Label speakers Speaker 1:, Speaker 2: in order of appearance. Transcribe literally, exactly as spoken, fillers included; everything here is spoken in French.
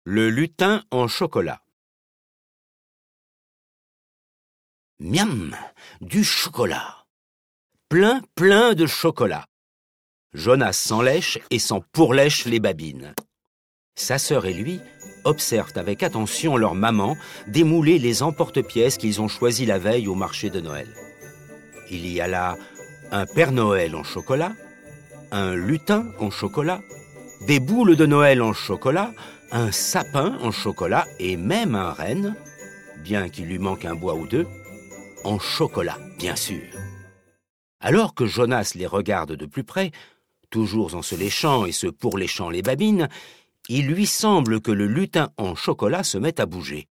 Speaker 1: Le lutin en chocolat. Miam, du chocolat. Plein, plein de chocolat. Jonas s'en lèche et s'en pourlèche les babines. Sa sœur et lui observent avec attention leur maman démouler les emporte-pièces qu'ils ont choisis la veille au marché de Noël. Il y a là un Père Noël en chocolat, un lutin en chocolat, des boules de Noël en chocolat, un sapin en chocolat et même un renne, bien qu'il lui manque un bois ou deux, en chocolat, bien sûr. Alors que Jonas les regarde de plus près, toujours en se léchant et se pourléchant les babines, il lui semble que le lutin en chocolat se met à bouger.